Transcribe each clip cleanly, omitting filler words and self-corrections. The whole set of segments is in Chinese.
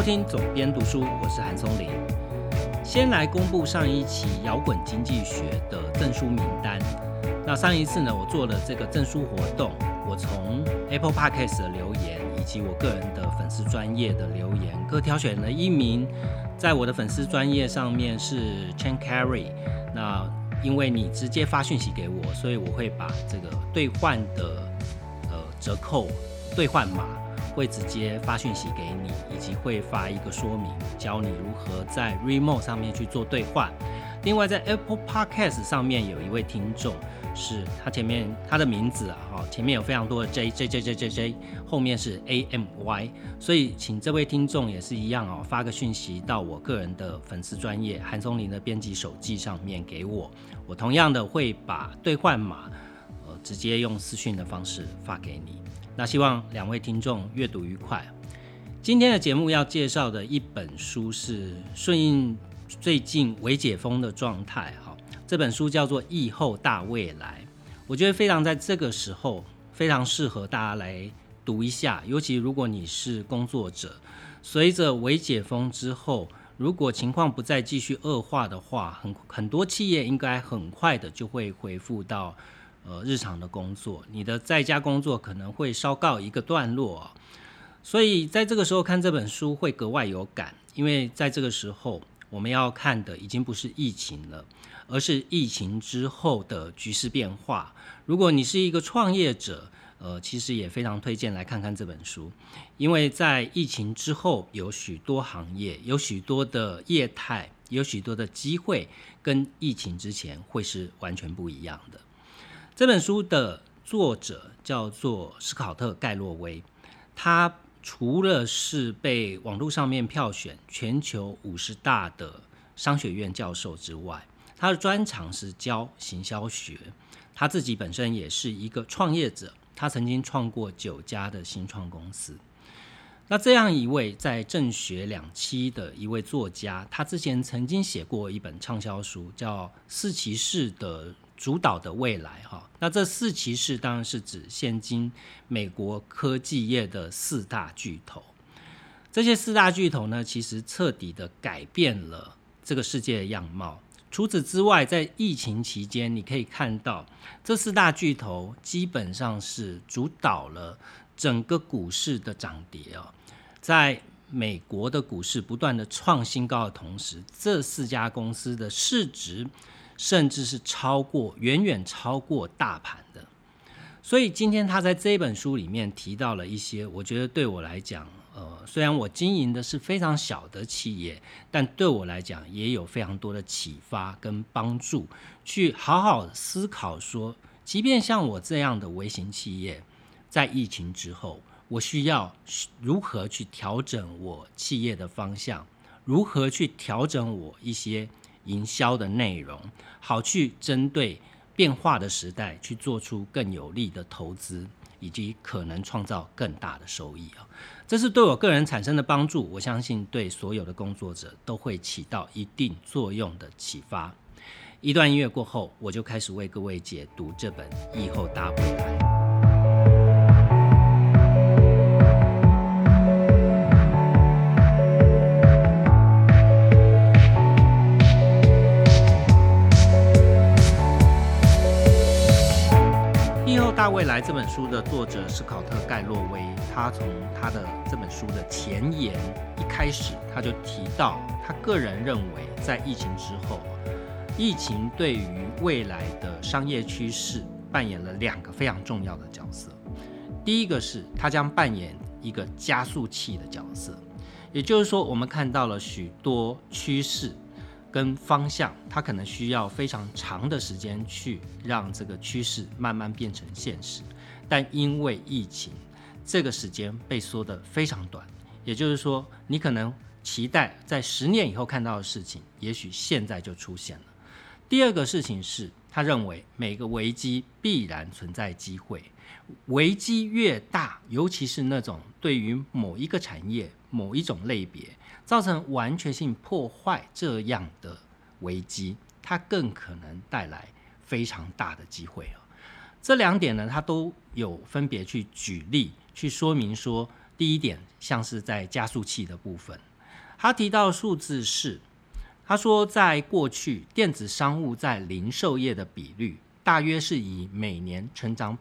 听总编读书，我是韩松林。先来公布上一期摇滚经济学的证书名单。那上一次呢，我做了这个证书活动，我从 Apple Podcast 的留言以及我个人的粉丝专页的留言，各挑选了1名，在我的粉丝专页上面是 Chen Carry。那因为你直接发讯息给我，所以我会把这个兑换的折扣兑换码会直接发讯息给你，以及会发一个说明，教你如何在 Remote 上面去做兑换。另外，在 Apple Podcast 上面有一位听众，是他的名字前面有非常多的 J， 后面是 AMY， 所以请这位听众也是一样发个讯息到我个人的粉丝专页韩松林的编辑手记上面给我，我同样的会把兑换码直接用私讯的方式发给你。那希望2位听众阅读愉快。今天的节目要介绍的一本书是顺应最近微解封的状态，这本书叫做《疫后大未来》，我觉得非常在这个时候非常适合大家来读一下，尤其如果你是工作者，随着微解封之后，如果情况不再继续恶化的话，很多企业应该很快的就会恢复到日常的工作，你的在家工作可能会稍告一个段落，所以在这个时候看这本书会格外有感，因为在这个时候我们要看的已经不是疫情了，而是疫情之后的局势变化。如果你是一个创业者，其实也非常推荐来看看这本书，因为在疫情之后有许多行业，有许多的业态，有许多的机会跟疫情之前会是完全不一样的。这本书的作者叫做史考特·盖洛威，他除了是被网络上面票选全球50大的商学院教授之外，他的专长是教行销学，他自己本身也是一个创业者，他曾经创过9家的新创公司。那这样一位在政学2栖的一位作家，他之前曾经写过一本畅销书叫《4骑士的主导的未来》。那这4骑士当然是指现今美国科技业的4大巨头。这些4大巨头呢，其实彻底的改变了这个世界的样貌。除此之外，在疫情期间，你可以看到这4大巨头基本上是主导了整个股市的涨跌。在美国的股市不断的创新高的同时，这4家公司的市值甚至是远远超过大盘的。所以今天他在这本书里面提到了一些，我觉得对我来讲，虽然我经营的是非常小的企业，但对我来讲也有非常多的启发跟帮助，去好好思考说，即便像我这样的微型企业，在疫情之后，我需要如何去调整我企业的方向，如何去调整我一些营销的内容，好去针对变化的时代去做出更有利的投资，以及可能创造更大的收益。这是对我个人产生的帮助，我相信对所有的工作者都会起到一定作用的启发。一段音乐过后，我就开始为各位解读这本《疫后大未来》。大未来这本书的作者史考特·盖洛威，他从他的这本书的前言一开始，他就提到他个人认为，在疫情之后，疫情对于未来的商业趋势扮演了2个非常重要的角色。第一个是他将扮演一个加速器的角色，也就是说，我们看到了许多趋势跟方向，它可能需要非常长的时间去让这个趋势慢慢变成现实，但因为疫情，这个时间被缩得非常短，也就是说，你可能期待在10年以后看到的事情，也许现在就出现了。第二个事情是，他认为每个危机必然存在机会，危机越大，尤其是那种对于某一个产业、某一种类别造成完全性破坏这样的危机，它更可能带来非常大的机会。这2点呢，它都有分别去举例，去说明说，第一点像是在加速器的部分， 他提到的数字是，他说在过去电子商务在零售业的比率大约是以每年成长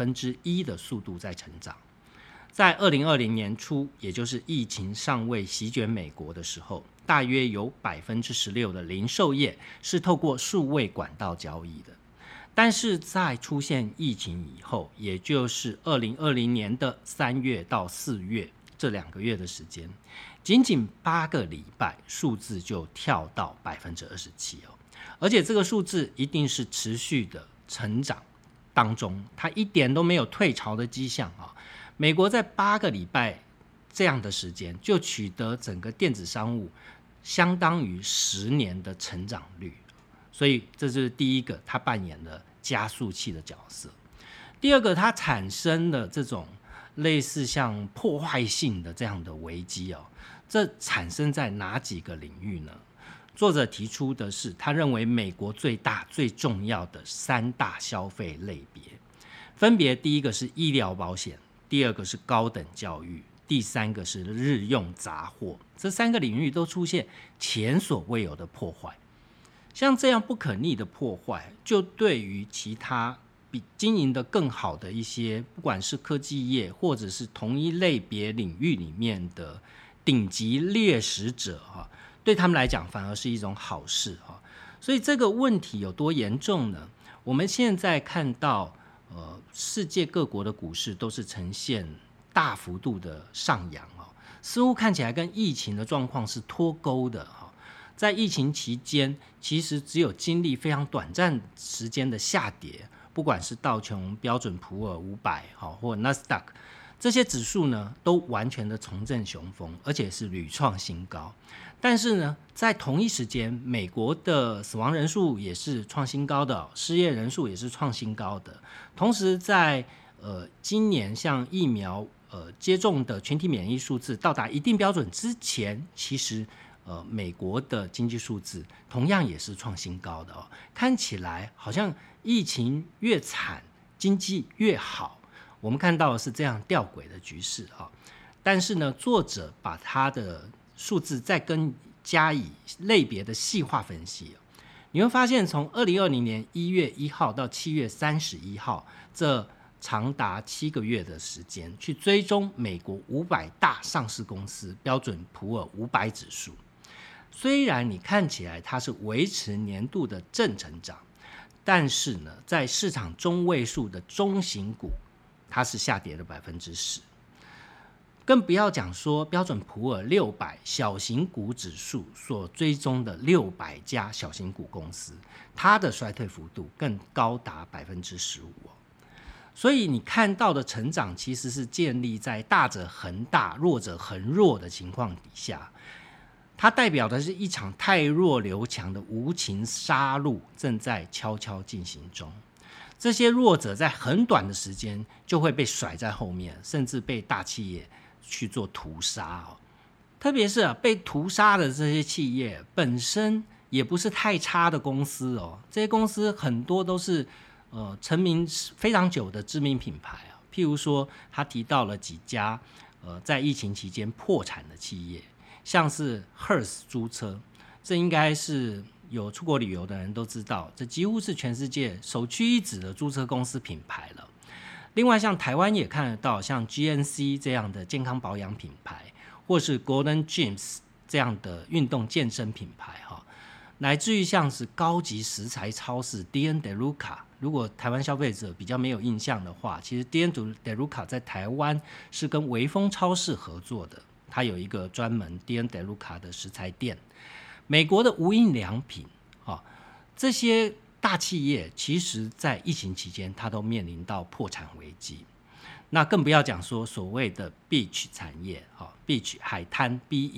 1%的速度在成长。在2020年初，也就是疫情尚未席卷美国的时候，大约有16%的零售业是透过数位管道交易的。但是在出现疫情以后，也就是2020年的3月到4月这2个月的时间，仅仅8个礼拜，数字就跳到27%哦，而且这个数字一定是持续的成长当中，它一点都没有退潮的迹象啊。美国在8个礼拜这样的时间，就取得整个电子商务相当于10年的成长率，所以这就是第一个，它扮演了加速器的角色。第二个，它产生了这种类似像破坏性的这样的危机哦，这产生在哪几个领域呢？作者提出的是，他认为美国最大最重要的3大消费类别，分别第一个是医疗保险，第二个是高等教育，第3个是日用杂货。这3个领域都出现前所未有的破坏。像这样不可逆的破坏，就对于其他比经营的更好的一些，不管是科技业或者是同一类别领域里面的顶级掠食者，对他们来讲反而是一种好事。所以这个问题有多严重呢？我们现在看到世界各国的股市都是呈现大幅度的上扬，似乎看起来跟疫情的状况是脱钩的。在疫情期间，其实只有经历非常短暂时间的下跌，不管是道琼、标准普尔500或 NASDAQ 这些指数呢，都完全的重振雄风，而且是屡创新高。但是呢，在同一时间，美国的死亡人数也是创新高的，失业人数也是创新高的。同时在今年像疫苗接种的群体免疫数字到达一定标准之前，其实美国的经济数字同样也是创新高的。看起来好像疫情越惨，经济越好，我们看到的是这样吊诡的局势。但是呢，作者把他的数字再加以类别的细化分析，你会发现从2020年1月1号到7月31号这长达7个月的时间，去追踪美国500大上市公司标准普尔500指数。虽然你看起来它是维持年度的正成长，但是呢，在市场中位数的中型股，它是下跌了10%。更不要讲说标准普尔600小型股指数所追踪的600家小型股公司，它的衰退幅度更高达15%。所以你看到的成长其实是建立在大者恒大、弱者恒弱的情况底下，它代表的是一场太弱留强的无情杀戮正在悄悄进行中。这些弱者在很短的时间就会被甩在后面，甚至被大企业去做屠杀。特别是被屠杀的这些企业本身也不是太差的公司这些公司很多都是成名非常久的知名品牌譬如说他提到了几家在疫情期间破产的企业，像是 Hertz 租车，这应该是有出国旅游的人都知道，这几乎是全世界首屈一指的租车公司品牌了。另外像台湾也看得到像 GNC 这样的健康保养品牌，或是 Golden Gyms 这样的运动健身品牌乃至于像是高级食材超市 D.N. DeLuca， 如果台湾消费者比较没有印象的话，其实 D.N. DeLuca 在台湾是跟微风超市合作的，它有一个专门 D.N. DeLuca 的食材店。美国的无印良品这些大企业其实在疫情期间它都面临到破产危机。那更不要讲说所谓的 beach 产业beach 海滩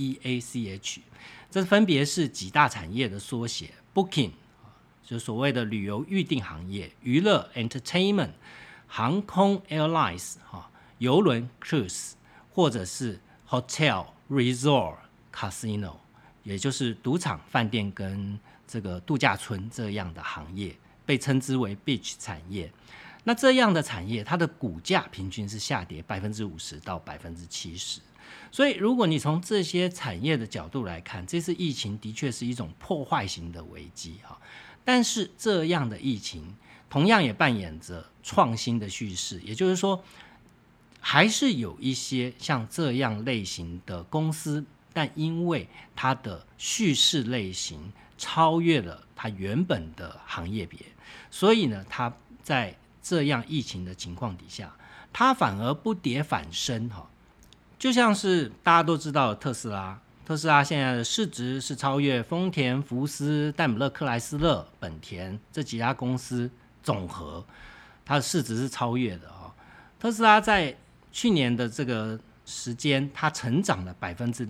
BEACH， 这分别是几大产业的缩写， Booking 就所谓的旅游预订行业，娱乐 Entertainment， 航空 Airlines 邮轮 Cruise， 或者是 Hotel Resort Casino， 也就是赌场饭店跟这个度假村这样的行业，被称之为 beach 产业。那这样的产业它的股价平均是下跌50%到70%， 所以如果你从这些产业的角度来看，这次疫情的确是一种破坏型的危机，但是这样的疫情同样也扮演着创新的叙事，也就是说还是有一些像这样类型的公司，但因为它的叙事类型超越了它原本的行业别，所以呢，它在这样疫情的情况底下，它反而不跌反升，就像是大家都知道的特斯拉现在的市值是超越丰田、福斯、戴姆勒克莱斯勒、本田这几家公司总和，它的市值是超越的。特斯拉在去年的这个时间，它成长了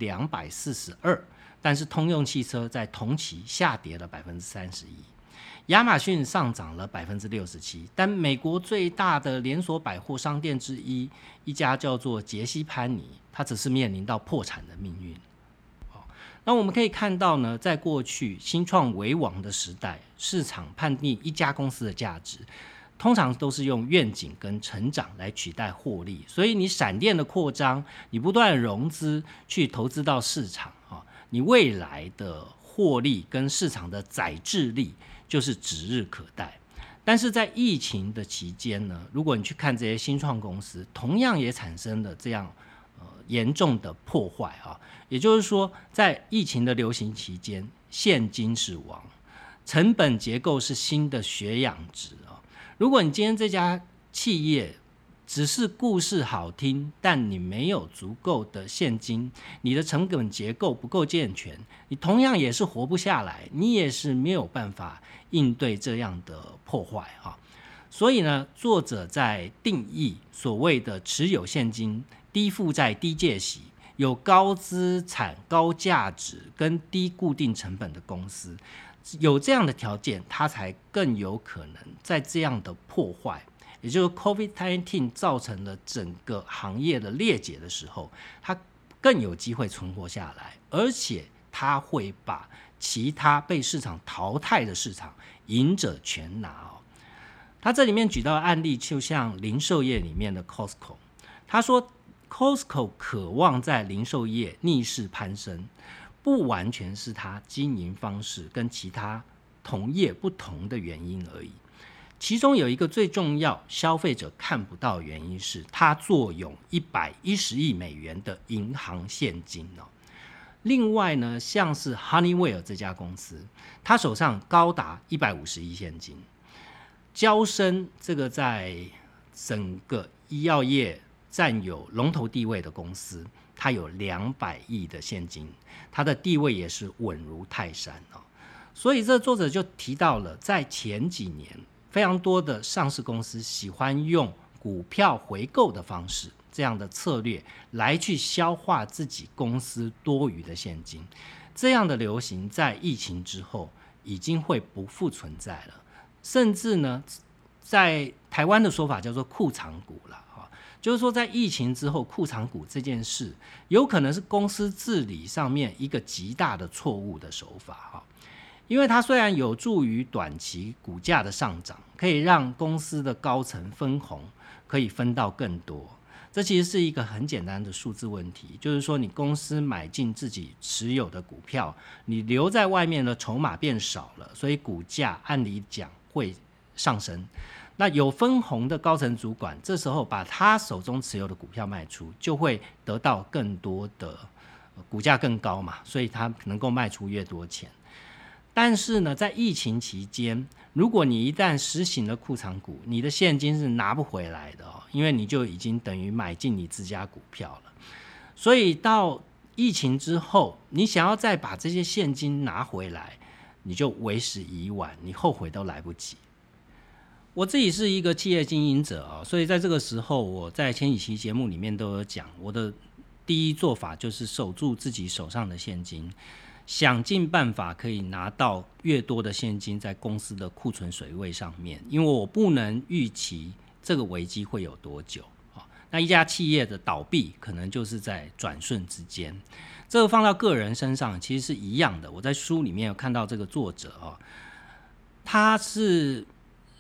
242%， 但是通用汽车在同期下跌了 31%， 亚马逊上涨了 67%， 但美国最大的连锁百货商店之一，一家叫做杰西潘尼，它只是面临到破产的命运。那我们可以看到呢，在过去新创为王的时代，市场判定一家公司的价值，通常都是用愿景跟成长来取代获利，所以你闪电的扩张，你不断融资去投资到市场，你未来的获利跟市场的载质力就是指日可待。但是在疫情的期间呢，如果你去看这些新创公司，同样也产生了这样严重的破坏，也就是说在疫情的流行期间，现金是王，成本结构是新的血氧值。如果你今天这家企业只是故事好听，但你没有足够的现金，你的成本结构不够健全，你同样也是活不下来，你也是没有办法应对这样的破坏。所以呢，作者在定义所谓的持有现金、低负债、低借息、有高资产、高价值跟低固定成本的公司，有这样的条件，它才更有可能在这样的破坏，也就是 COVID-19 造成了整个行业的裂解的时候，它更有机会存活下来，而且它会把其他被市场淘汰的市场赢者全拿。他这里面举到的案例就像零售业里面的 Costco， 他说 Costco 渴望在零售业逆势攀升，不完全是他经营方式跟其他同业不同的原因而已，其中有一个最重要消费者看不到的原因是他坐拥110亿美元的银行现金。另外呢，像是 Honeywell 这家公司，他手上高达150亿现金。嬌生这个在整个医药业占有龙头地位的公司，它有200亿的现金，它的地位也是稳如泰山。所以这作者就提到了，在前几年非常多的上市公司喜欢用股票回购的方式，这样的策略来去消化自己公司多余的现金，这样的流行在疫情之后已经会不复存在了，甚至呢，在台湾的说法叫做库藏股了，就是说在疫情之后，库藏股这件事有可能是公司治理上面一个极大的错误的手法，因为它虽然有助于短期股价的上涨，可以让公司的高层分红可以分到更多，这其实是一个很简单的数字问题，就是说你公司买进自己持有的股票，你留在外面的筹码变少了，所以股价按理讲会上升。那有分红的高层主管这时候把他手中持有的股票卖出，就会得到更多的股价更高嘛，所以他能够卖出越多钱。但是呢，在疫情期间，如果你一旦实行了库藏股，你的现金是拿不回来的，因为你就已经等于买进你自家股票了。所以到疫情之后，你想要再把这些现金拿回来，你就为时已晚，你后悔都来不及。我自己是一个企业经营者，所以在这个时候，我在前几期节目里面都有讲，我的第一做法就是守住自己手上的现金，想尽办法可以拿到越多的现金在公司的库存水位上面，因为我不能预期这个危机会有多久。那一家企业的倒闭可能就是在转瞬之间，这个放到个人身上其实是一样的。我在书里面有看到这个作者，他是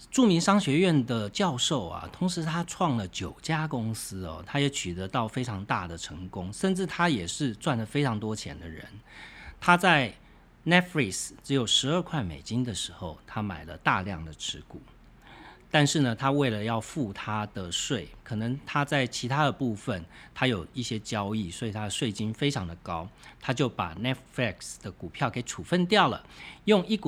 著名商学院的教授啊，同时他创了9家公司哦，他也取得到非常大的成功，甚至他也是赚了非常多钱的人。他在 Netflix 只有$12的时候，他买了大量的持股。但是呢，他为了要付他的税，可能他在其他的部分他有一些交易，所以他的税金非常的高，他就把 Netflix 的股票给处分掉了，用1股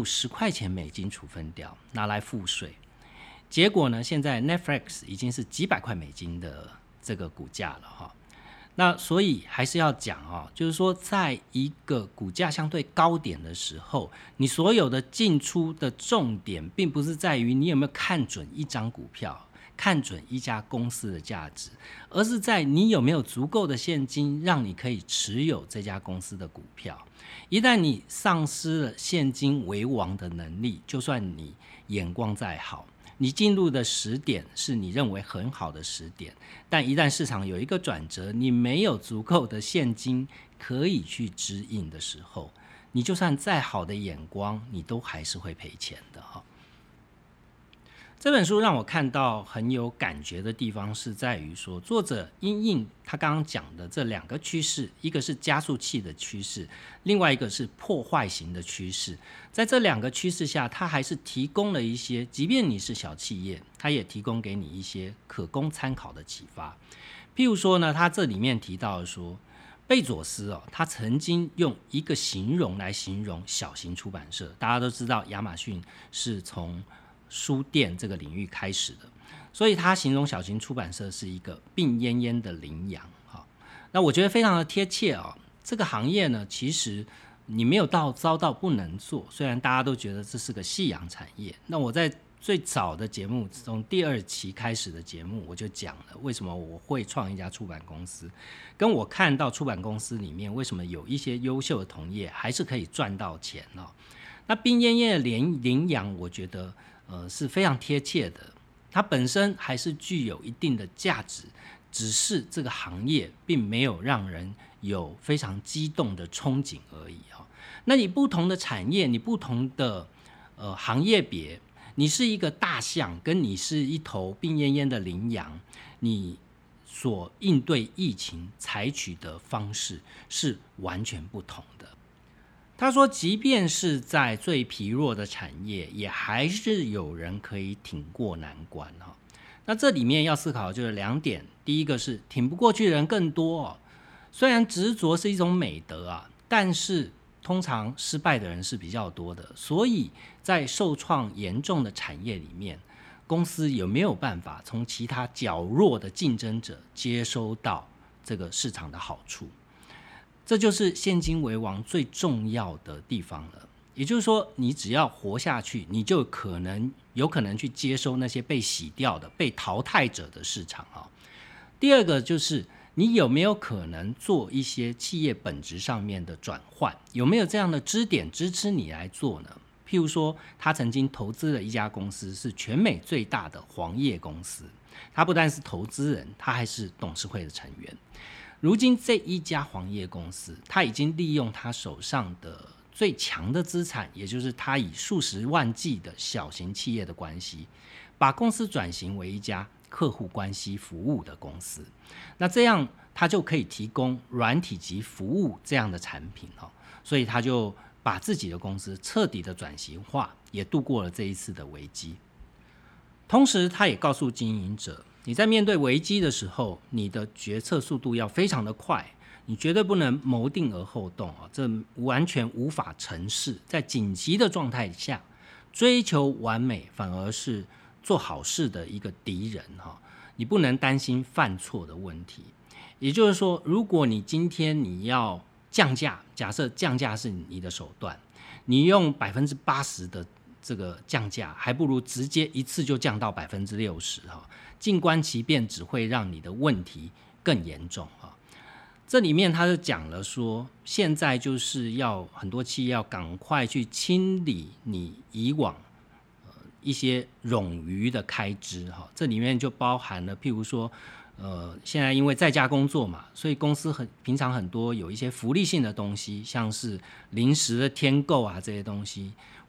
$10处分掉，拿来付税。结果呢，现在 Netflix 已经是几百块美金的这个股价了哈。那所以还是要讲哦，就是说在一个股价相对高点的时候，你所有的进出的重点并不是在于你有没有看准一张股票，看准一家公司的价值，而是在你有没有足够的现金让你可以持有这家公司的股票。一旦你丧失了现金为王的能力，就算你眼光再好，你进入的时点是你认为很好的时点，但一旦市场有一个转折，你没有足够的现金可以去支应的时候，你就算再好的眼光，你都还是会赔钱的哈。这本书让我看到很有感觉的地方是在于说，作者因应他刚刚讲的这2个趋势，一个是加速器的趋势，另外一个是破坏型的趋势。在这2个趋势下，他还是提供了一些，即便你是小企业，他也提供给你一些可供参考的启发。譬如说呢，他这里面提到说，贝佐斯哦，他曾经用一个形容来形容小型出版社。大家都知道亚马逊是从书店这个领域开始的，所以他形容小型出版社是一个病恹恹的羚羊。那我觉得非常的贴切哦。这个行业呢，其实你没有糟到不能做，虽然大家都觉得这是个夕阳产业。那我在最早的节目，从第2期开始的节目，我就讲了为什么我会创一家出版公司，跟我看到出版公司里面为什么有一些优秀的同业还是可以赚到钱哦。那病恹恹的羚羊，我觉得是非常贴切的，它本身还是具有一定的价值，只是这个行业并没有让人有非常激动的憧憬而已。那你不同的产业，你不同的行业别，你是一个大象，跟你是一头病恹恹的羚羊，你所应对疫情采取的方式是完全不同的。他说，即便是在最疲弱的产业，也还是有人可以挺过难关。那这里面要思考的就是2点，第一个是挺不过去的人更多。虽然执着是一种美德啊，但是通常失败的人是比较多的，所以在受创严重的产业里面，公司有没有办法从其他较弱的竞争者接收到这个市场的好处？这就是现金为王最重要的地方了。也就是说，你只要活下去，你就有可能去接收那些被洗掉的、被淘汰者的市场。第2个就是你有没有可能做一些企业本质上面的转换，有没有这样的支点支持你来做呢？譬如说，他曾经投资了一家公司，是全美最大的黄页公司，他不但是投资人，他还是董事会的成员。如今这一家黄页公司，他已经利用他手上的最强的资产，也就是他以数十万计的小型企业的关系，把公司转型为一家客户关系服务的公司。那这样他就可以提供软体及服务这样的产品，所以他就把自己的公司彻底的转型化，也度过了这一次的危机。同时他也告诉经营者，你在面对危机的时候，你的决策速度要非常的快，你绝对不能谋定而后动，这完全无法成事。在紧急的状态下，追求完美反而是做好事的一个敌人。你不能担心犯错的问题。也就是说，如果你今天你要降价，假设降价是你的手段，你用80%的这个降价，还不如直接一次就降到60%，静观其变只会让你的问题更严重。这里面他就讲了说，现在就是要很多企业要赶快去清理你以往一些冗余的开支。这里面就包含了譬如说现在因为在家工作嘛，所以公司平常很多有一些福利性的东西，像是临时的添购啊这些东西，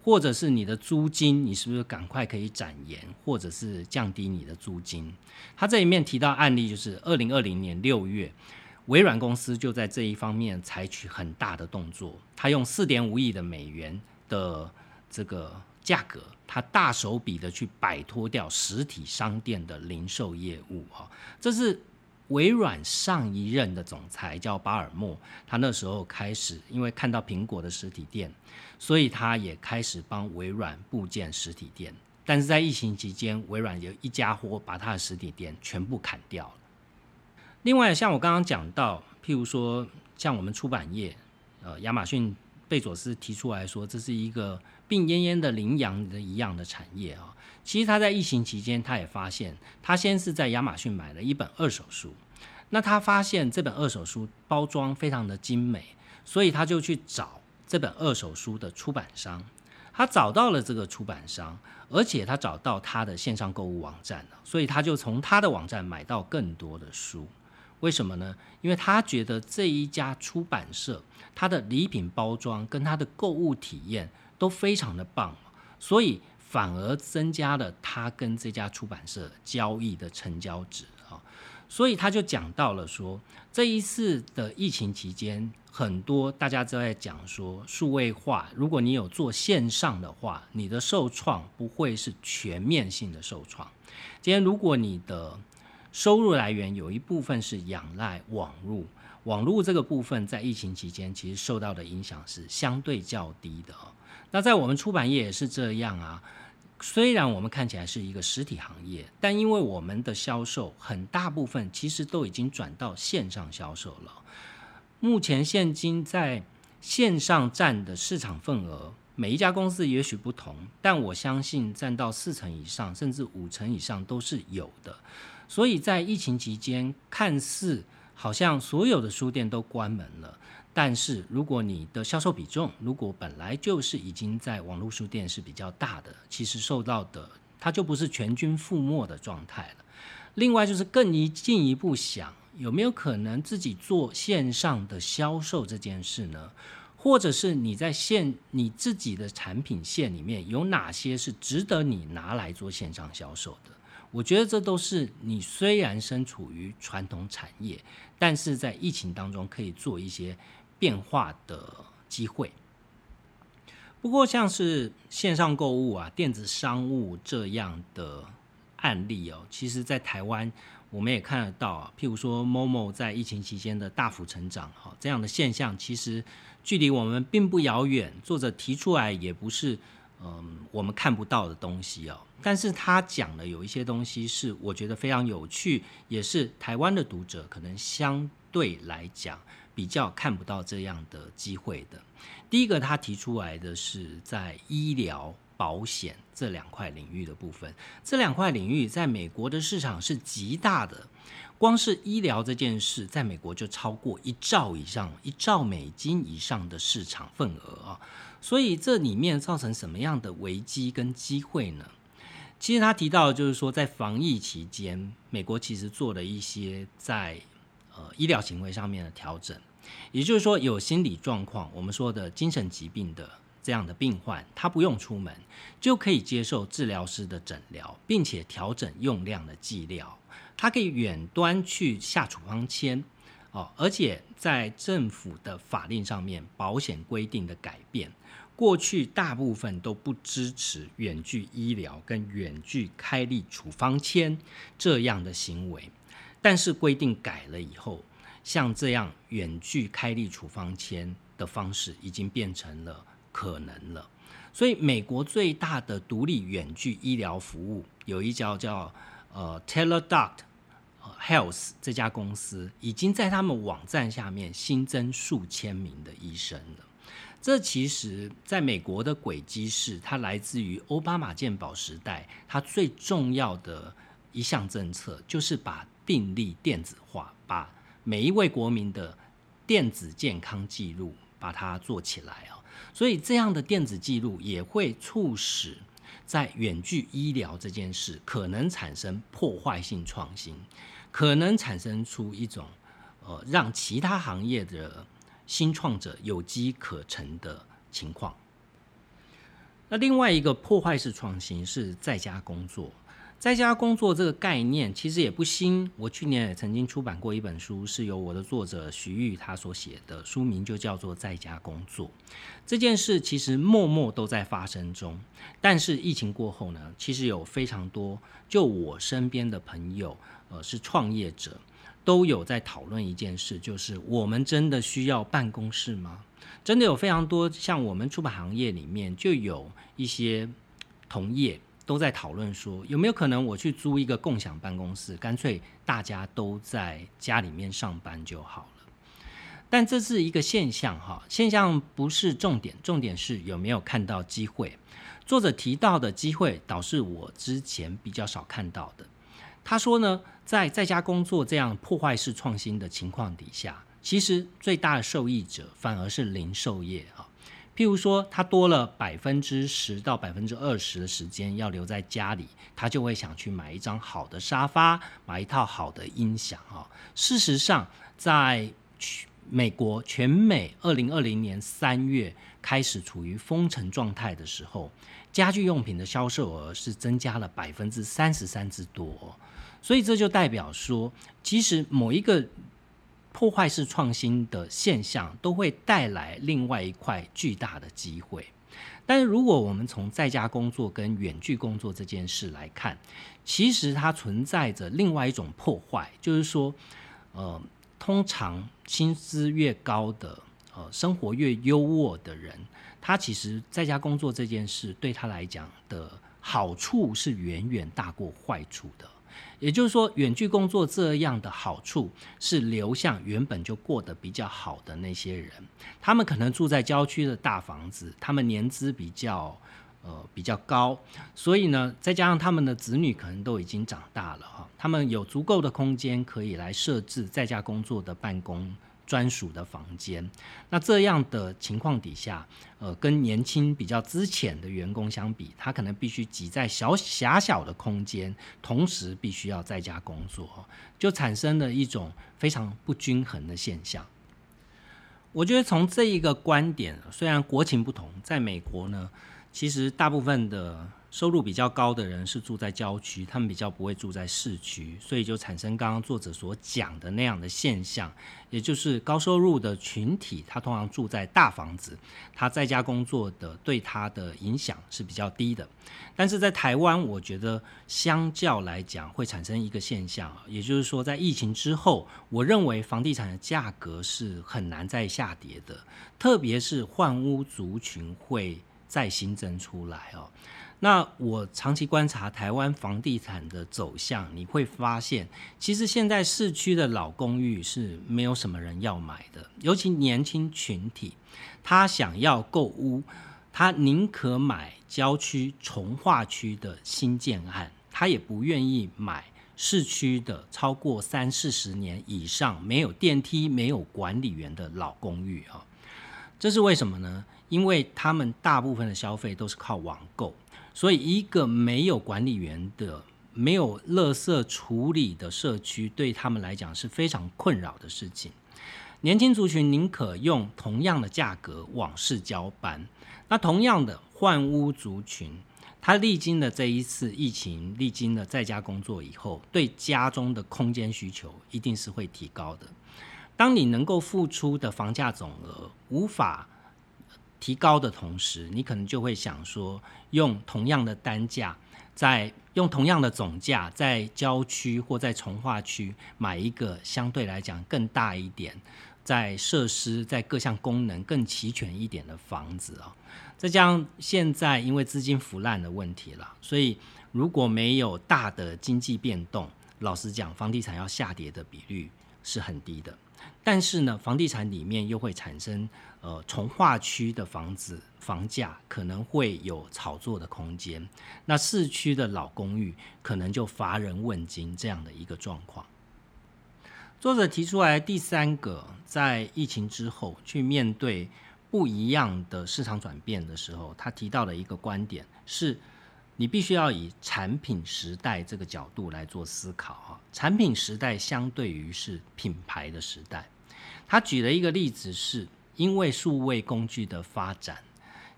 或者是你的租金，你是不是赶快可以展延，或者是降低你的租金？他这里面提到案例，就是2020年6月，微软公司就在这一方面采取很大的动作，他用4.5亿的美元的这个价格，他大手笔的去摆脱掉实体商店的零售业务。这是微软上一任的总裁叫巴尔默，他那时候开始因为看到苹果的实体店，所以他也开始帮微软布建实体店。但是在疫情期间，微软有一家伙把他的实体店全部砍掉了。另外像我刚刚讲到，譬如说像我们出版业，亚马逊贝佐斯提出来说这是一个病恹恹的羚羊的一样的产业。其实他在疫情期间他也发现，他先是在亚马逊买了一本二手书，那他发现这本二手书包装非常的精美，所以他就去找这本二手书的出版商，他找到了这个出版商，而且他找到他的线上购物网站，所以他就从他的网站买到更多的书。为什么呢？因为他觉得这一家出版社他的礼品包装跟他的购物体验都非常的棒，所以反而增加了他跟这家出版社交易的成交值。所以他就讲到了说，这一次的疫情期间，很多大家都在讲说数位化，如果你有做线上的话，你的受创不会是全面性的受创。今天如果你的收入来源有一部分是仰赖网络这个部分在疫情期间其实受到的影响是相对较低的。那在我们出版业也是这样啊，虽然我们看起来是一个实体行业，但因为我们的销售很大部分其实都已经转到线上销售了。目前现今在线上占的市场份额，每一家公司也许不同，但我相信占到40%以上甚至50%以上都是有的。所以在疫情期间，看似好像所有的书店都关门了，但是如果你的销售比重如果本来就是已经在网络书店是比较大的，其实受到的它就不是全军覆没的状态了。另外就是更进一步想，有没有可能自己做线上的销售这件事呢？或者是你在你自己的产品线里面有哪些是值得你拿来做线上销售的？我觉得这都是你虽然身处于传统产业，但是在疫情当中可以做一些变化的机会。不过像是线上购物啊、电子商务这样的案例其实在台湾我们也看得到譬如说 Momo 在疫情期间的大幅成长这样的现象其实距离我们并不遥远，作者提出来也不是我们看不到的东西但是他讲的有一些东西是我觉得非常有趣，也是台湾的读者可能相对来讲比较看不到这样的机会的。第一个他提出来的是在医疗保险这两块领域的部分，这两块领域在美国的市场是极大的，光是医疗这件事在美国就超过1兆以上，1兆美金以上的市场份额所以这里面造成什么样的危机跟机会呢？其实他提到的就是说在防疫期间，美国其实做了一些在医疗行为上面的调整，也就是说有心理状况，我们说的精神疾病的这样的病患，他不用出门就可以接受治疗师的诊疗，并且调整用量的剂量，他可以远端去下处方签而且在政府的法令上面保险规定的改变，过去大部分都不支持远距医疗跟远距开立处方签这样的行为，但是规定改了以后，像这样远距开立处方签的方式已经变成了可能了。所以美国最大的独立远距医疗服务有一家叫Teladoc Health 这家公司已经在他们网站下面新增数千名的医生了。这其实在美国的轨迹是它来自于奥巴马健保时代，它最重要的一项政策就是把病历电子化，把每一位国民的电子健康记录把它做起来所以这样的电子记录也会促使在远距医疗这件事可能产生破坏性创新，可能产生出一种让其他行业的新创者有机可乘的情况。 那另外一个破坏式创新是在家工作。在家工作这个概念其实也不新，我去年也曾经出版过一本书，是由我的作者徐玉他所写的，书名就叫做《在家工作》。这件事其实默默都在发生中，但是疫情过后呢，其实有非常多就我身边的朋友是创业者，都有在讨论一件事，就是我们真的需要办公室吗？真的有非常多像我们出版行业里面就有一些同业都在讨论说，有没有可能我去租一个共享办公室，干脆大家都在家里面上班就好了。但这是一个现象哈，现象不是重点，重点是有没有看到机会。作者提到的机会倒是我之前比较少看到的。他说呢，在家工作这样破坏式创新的情况底下，其实最大的受益者反而是零售业啊。譬如说，他多了10%到20%的时间要留在家里，他就会想去买一张好的沙发，买一套好的音响啊。事实上，在美国全美2020年3月开始处于封城状态的时候，家具用品的销售额是增加了33%之多。所以这就代表说，其实某一个破坏式创新的现象都会带来另外一块巨大的机会。但是如果我们从在家工作跟远距工作这件事来看，其实它存在着另外一种破坏，就是说通常薪资越高的生活越优渥的人，他其实在家工作这件事对他来讲的好处是远远大过坏处的。也就是说，远距工作这样的好处是流向原本就过得比较好的那些人，他们可能住在郊区的大房子，他们年资比较高，所以呢，再加上他们的子女可能都已经长大了，他们有足够的空间可以来设置在家工作的办公专属的房间。那这样的情况底下，跟年轻比较资浅的员工相比，他可能必须挤在狭小的空间，同时必须要在家工作，就产生了一种非常不均衡的现象。我觉得从这一个观点，虽然国情不同，在美国呢，其实大部分的收入比较高的人是住在郊区，他们比较不会住在市区，所以就产生刚刚作者所讲的那样的现象，也就是高收入的群体，他通常住在大房子，他在家工作的对他的影响是比较低的。但是在台湾，我觉得相较来讲会产生一个现象，也就是说在疫情之后，我认为房地产的价格是很难再下跌的，特别是换屋族群会再新增出来哦。那我长期观察台湾房地产的走向，你会发现其实现在市区的老公寓是没有什么人要买的，尤其年轻群体，他想要购屋，他宁可买郊区重划区的新建案，他也不愿意买市区的超过30-40年以上没有电梯没有管理员的老公寓啊。这是为什么呢？因为他们大部分的消费都是靠网购，所以一个没有管理员的、没有垃圾处理的社区，对他们来讲是非常困扰的事情。年轻族群宁可用同样的价格往市交搬，那同样的换屋族群，他历经了这一次疫情，历经了在家工作以后，对家中的空间需求一定是会提高的。当你能够付出的房价总额无法提高的同时，你可能就会想说，用同样的单价，用同样的总价，在郊区或在重划区买一个相对来讲更大一点，在设施在各项功能更齐全一点的房子啊。再加上现在因为资金腐烂的问题了，所以如果没有大的经济变动，老实讲，房地产要下跌的比率是很低的。但是呢，房地产里面又会产生重划区的房子房价可能会有炒作的空间，那市区的老公寓可能就乏人问津这样的一个状况。作者提出来第三个，在疫情之后去面对不一样的市场转变的时候，他提到的一个观点是，你必须要以产品时代这个角度来做思考。产品时代相对于是品牌的时代。他举了一个例子，是因为数位工具的发展，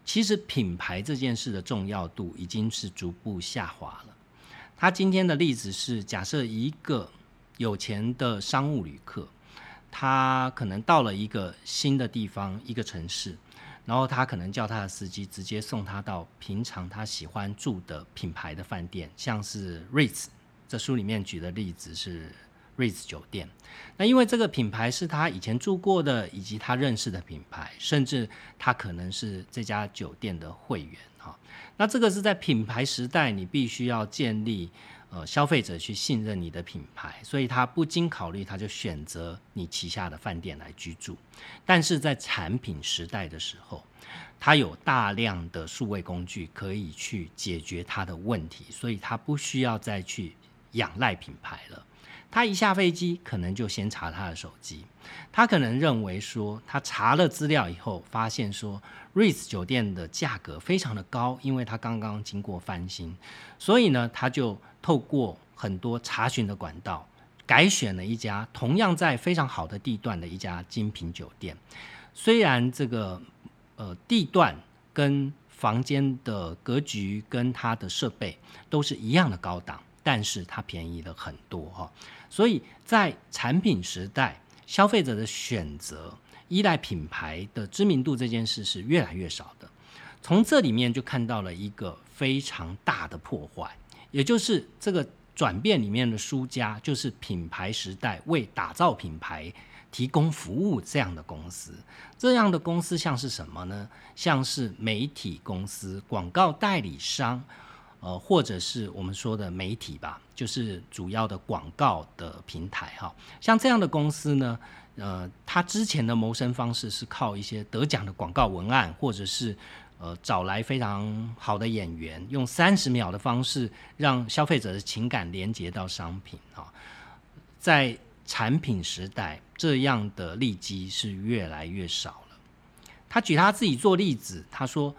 其实品牌这件事的重要度已经是逐步下滑了。他今天的例子是，假设一个有钱的商务旅客，他可能到了一个新的地方，一个城市，然后他可能叫他的司机直接送他到平常他喜欢住的品牌的饭店，像是 Ritz， 这书里面举的例子是 Ritz 酒店。那因为这个品牌是他以前住过的，以及他认识的品牌，甚至他可能是这家酒店的会员。那这个是在品牌时代你必须要建立消费者去信任你的品牌，所以他不经考虑他就选择你旗下的饭店来居住。但是在产品时代的时候，他有大量的数位工具可以去解决他的问题，所以他不需要再去仰赖品牌了。他一下飞机可能就先查他的手机，他可能认为说他查了资料以后发现说 Ritz 酒店的价格非常的高，因为他刚刚经过翻新，所以呢他就透过很多查询的管道改选了一家同样在非常好的地段的一家精品酒店。虽然这个地段跟房间的格局跟它的设备都是一样的高档，但是它便宜了很多。所以在产品时代，消费者的选择依赖品牌的知名度这件事是越来越少的。从这里面就看到了一个非常大的破坏，也就是这个转变里面的输家就是品牌时代为打造品牌提供服务这样的公司。这样的公司像是什么呢？像是媒体公司、广告代理商，或者是我们说的媒体吧，就是主要的广告的平台。像这样的公司呢，它之前的谋生方式是靠一些得奖的广告文案，或者是找来非常好的演员，用30秒的方式让消费者的情感连接到商品。在产品时代，这样的利基是越来越少了。他举他自己做例子，他说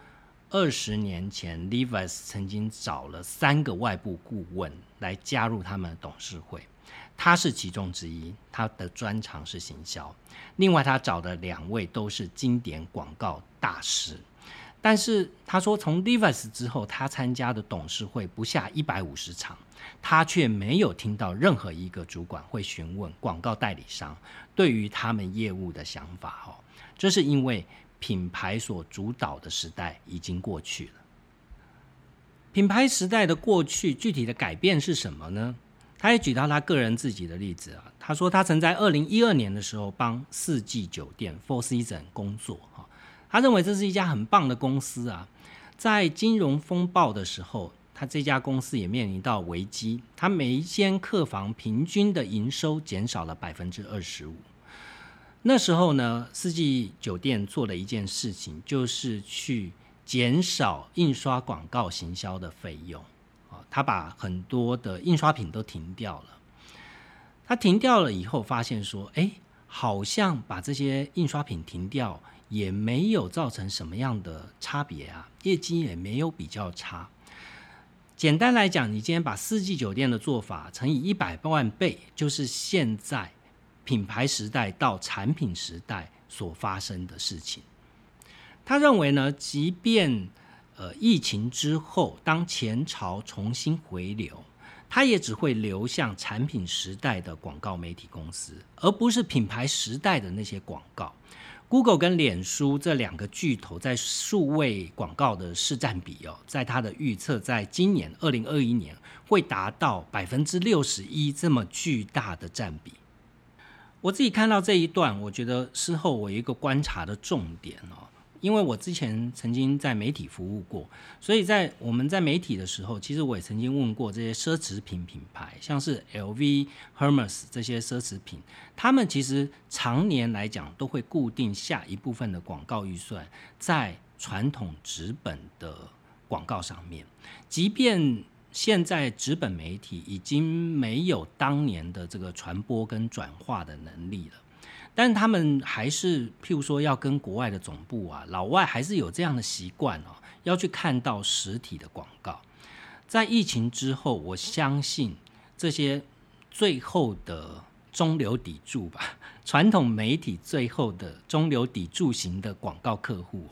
20年前 Levi's 曾经找了3个外部顾问来加入他们的董事会，他是其中之一，他的专长是行销。另外他找的2位都是经典广告大师。但是他说从 Levi's 之后，他参加的董事会不下150场，他却没有听到任何一个主管会询问广告代理商对于他们业务的想法。这是因为品牌所主导的时代已经过去了。品牌时代的过去具体的改变是什么呢？他也举到他个人自己的例子。他说他曾在2012年的时候帮四季酒店 Four Seasons 工作。他认为这是一家很棒的公司。在金融风暴的时候，他这家公司也面临到危机，他每一间客房平均的营收减少了 25%。那时候呢，四季酒店做了一件事情，就是去减少印刷广告行销的费用。他把很多的印刷品都停掉了。他停掉了以后发现说，好像把这些印刷品停掉也没有造成什么样的差别业绩也没有比较差。简单来讲，你今天把四季酒店的做法乘以100万倍，就是现在品牌时代到产品时代所发生的事情。他认为呢，即便疫情之后，当前潮重新回流，它也只会流向产品时代的广告媒体公司，而不是品牌时代的那些广告。Google 跟脸书这2个巨头在数位广告的市占比，在它的预测，在今年2021年会达到 61% 这么巨大的占比。我自己看到这一段，我觉得事后我有一个观察的重点。因为我之前曾经在媒体服务过，所以在我们在媒体的时候，其实我也曾经问过这些奢侈品品牌，像是 LV、Hermes 这些奢侈品，他们其实常年来讲都会固定下一部分的广告预算在传统纸本的广告上面。即便现在纸本媒体已经没有当年的这个传播跟转化的能力了，但他们还是譬如说要跟国外的总部老外还是有这样的习惯要去看到实体的广告。在疫情之后，我相信这些最后的中流砥柱吧，传统媒体最后的中流砥柱型的广告客户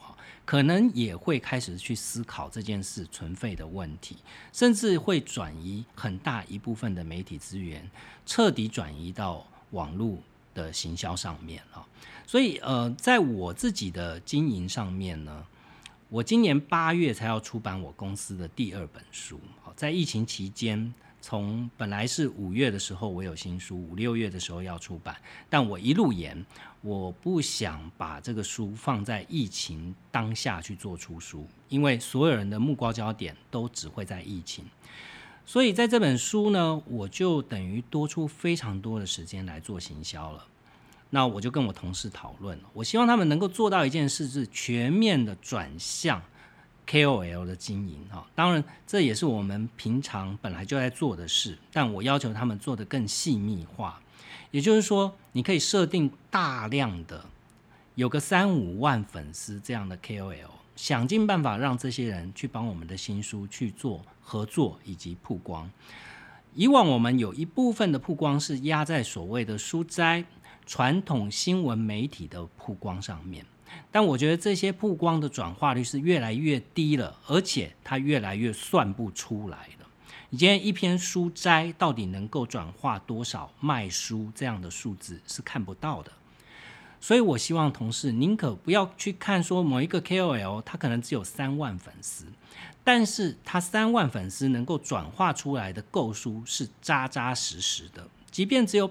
可能也会开始去思考这件事存废的问题，甚至会转移很大一部分的媒体资源，彻底转移到网络的行销上面。所以在我自己的经营上面呢，我今年8月才要出版我公司的第2本书。在疫情期间，从本来是5月的时候我有新书，5、6月的时候要出版，但我一路延，我不想把这个书放在疫情当下去做出书，因为所有人的目光焦点都只会在疫情。所以在这本书呢，我就等于多出非常多的时间来做行销了。那我就跟我同事讨论，我希望他们能够做到一件事，是全面的转向 KOL 的经营。当然这也是我们平常本来就在做的事，但我要求他们做得更细密化。也就是说，你可以设定大量的有个3-5万粉丝这样的 KOL， 想尽办法让这些人去帮我们的新书去做合作以及曝光。以往我们有一部分的曝光是压在所谓的书斋、传统新闻媒体的曝光上面，但我觉得这些曝光的转化率是越来越低了，而且它越来越算不出来了。你今天一篇书斋到底能够转化多少卖书，这样的数字是看不到的。所以我希望同事宁可不要去看说某一个 KOL 他可能只有3万粉丝，但是他3万粉丝能够转化出来的购书是扎扎实实的，即便只有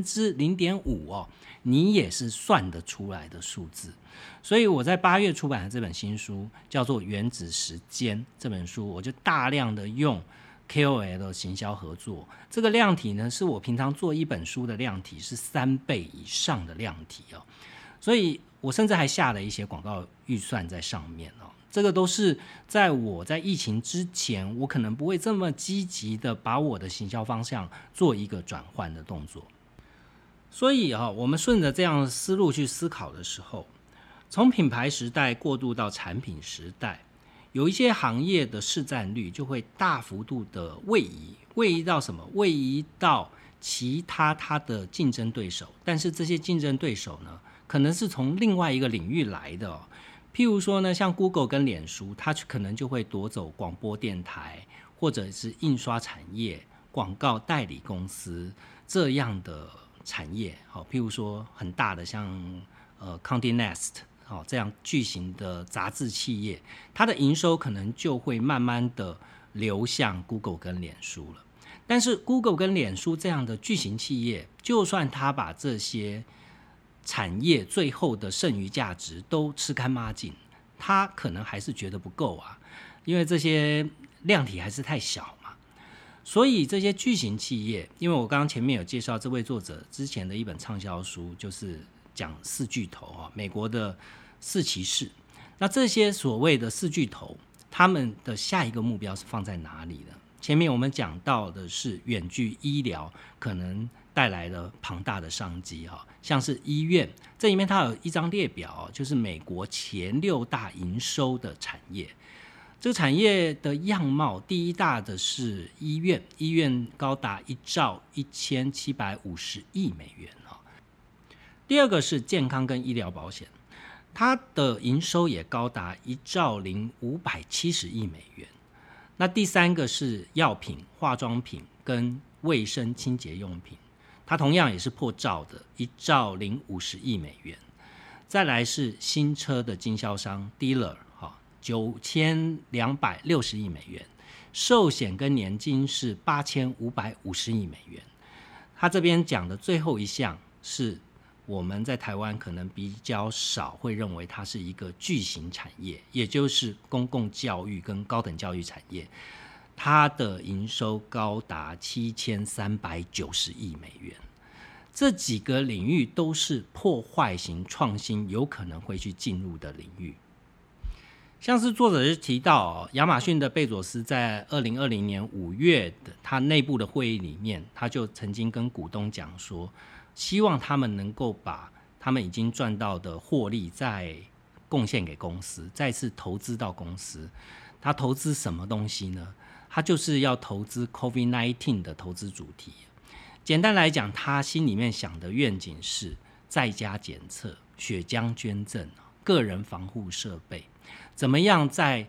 0.5%，你也是算得出来的数字。所以我在8月出版的这本新书叫做《原子时间》，这本书我就大量的用 KOL 的行销合作，这个量体呢是我平常做一本书的量体，是3倍以上的量体。所以我甚至还下了一些广告预算在上面。这个都是在我在疫情之前，我可能不会这么积极的把我的行销方向做一个转换的动作。所以我们顺着这样的思路去思考的时候，从品牌时代过渡到产品时代，有一些行业的市占率就会大幅度的位移到什么？位移到其他它的竞争对手，但是这些竞争对手呢，可能是从另外一个领域来的。譬如说呢，像 Google 跟脸书，它可能就会夺走广播电台，或者是印刷产业、广告代理公司这样的产业。譬如说很大的像Condé Nast这样巨型的杂志企业，它的营收可能就会慢慢的流向 Google 跟脸书了。但是 Google 跟脸书这样的巨型企业，就算它把这些产业最后的剩余价值都吃干抹净，它可能还是觉得不够啊，因为这些量体还是太小嘛。所以这些巨型企业，因为我刚刚前面有介绍这位作者之前的一本畅销书，就是讲4巨头，美国的4骑士。那这些所谓的4巨头，他们的下一个目标是放在哪里呢？前面我们讲到的是远距医疗可能带来了庞大的商机，像是医院，这里面它有一张列表，就是美国前6大营收的产业。这个产业的样貌，第一大的是医院，医院高达1兆1750亿美元。第二个是健康跟医疗保险，它的营收也高达1兆0570亿美元。那第三个是药品、化妆品跟卫生清洁用品，它同样也是破兆的1兆050亿美元。再来是新车的经销商 dealer， 9260亿美元。寿险跟年金是8550亿美元。他这边讲的最后一项是我们在台湾可能比较少会认为它是一个巨型产业，也就是公共教育跟高等教育产业，它的营收高达7390亿美元。这几个领域都是破坏型创新有可能会去进入的领域。像是作者就提到，亚马逊的贝佐斯在2020年5月的他内部的会议里面，他就曾经跟股东讲说，希望他们能够把他们已经赚到的获利再贡献给公司，再次投资到公司。他投资什么东西呢？他就是要投资 COVID-19 的投资主题。简单来讲，他心里面想的愿景是在家检测、血浆捐赠、个人防护设备。 怎么样在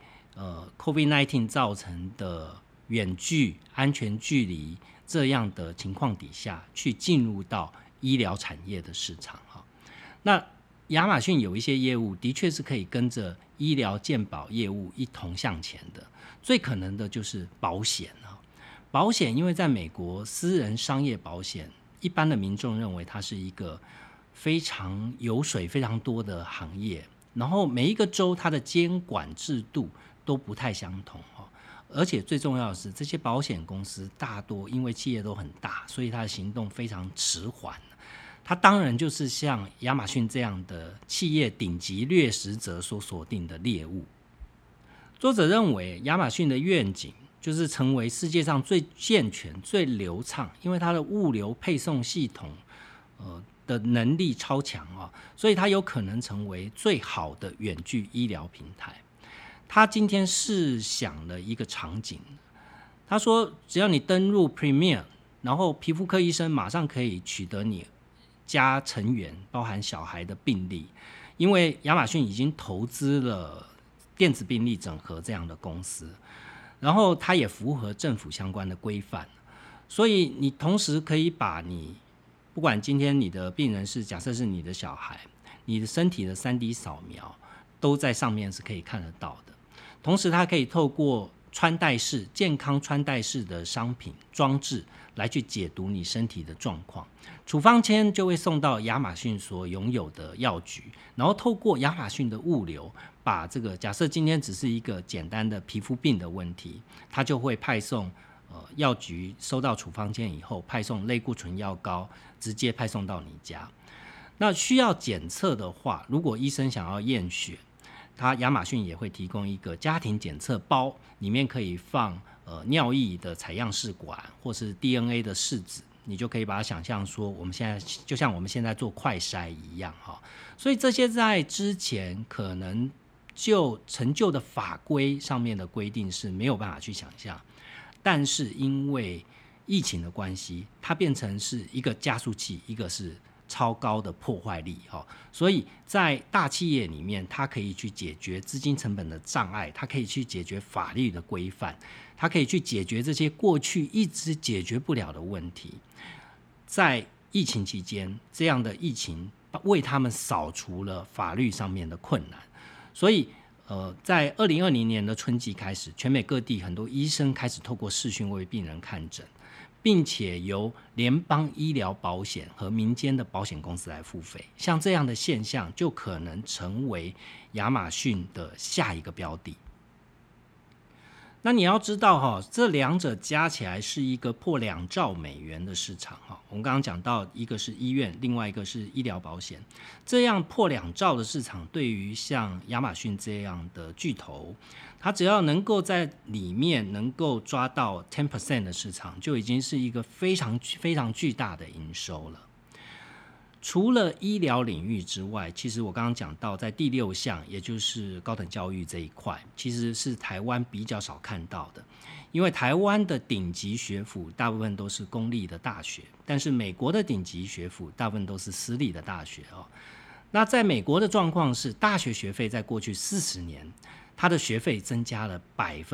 COVID-19 造成的远距安全距离这样的情况底下去进入到医疗产业的市场。那亚马逊有一些业务的确是可以跟着医疗健保业务一同向前的，最可能的就是保险。保险因为在美国私人商业保险，一般的民众认为它是一个非常油水非常多的行业，然后每一个州它的监管制度都不太相同，而且最重要的是这些保险公司大多因为企业都很大，所以它的行动非常迟缓。它当然就是像亚马逊这样的企业顶级掠食者所锁定的猎物。作者认为亚马逊的愿景就是成为世界上最健全最流畅，因为它的物流配送系统的能力超强，所以它有可能成为最好的远距医疗平台。他今天试想了一个场景，他说只要你登入 Premier， 然后皮肤科医生马上可以取得你家成员包含小孩的病历，因为亚马逊已经投资了电子病历整合这样的公司，然后它也符合政府相关的规范，所以你同时可以把你不管今天你的病人是假设是你的小孩，你的身体的 3D 扫描都在上面是可以看得到的。同时它可以透过穿戴式健康穿戴式的商品装置来去解读你身体的状况，处方签就会送到亚马逊所拥有的药局，然后透过亚马逊的物流，把这个假设今天只是一个简单的皮肤病的问题，它就会派送药局收到处方签以后，派送类固醇药膏，直接派送到你家。那需要检测的话，如果医生想要验血，亚马逊也会提供一个家庭检测包，里面可以放尿液的采样试管或是 DNA 的试纸，你就可以把它想象说我们现在就像我们现在做快筛一样。所以这些在之前可能就成就的法规上面的规定是没有办法去想象，但是因为疫情的关系，它变成是一个加速器，一个是超高的破坏力，所以在大企业里面，它可以去解决资金成本的障碍，它可以去解决法律的规范，它可以去解决这些过去一直解决不了的问题。在疫情期间，这样的疫情为他们扫除了法律上面的困难，所以在2020年的春季开始，全美各地很多医生开始透过视讯为病人看诊，并且由联邦医疗保险和民间的保险公司来付费，像这样的现象就可能成为亚马逊的下一个标的。那你要知道这两者加起来是一个破2兆美元的市场。我们刚刚讲到一个是医院，另外一个是医疗保险，这样破2兆的市场对于像亚马逊这样的巨头，它只要能够在里面能够抓到 10% 的市场，就已经是一个非常非常巨大的营收了。除了医疗领域之外，其实我刚刚讲到在第6项，也就是高等教育这一块，其实是台湾比较少看到的，因为台湾的顶级学府大部分都是公立的大学，但是美国的顶级学府大部分都是私立的大学。那在美国的状况是，大学学费在过去40年，它的学费增加了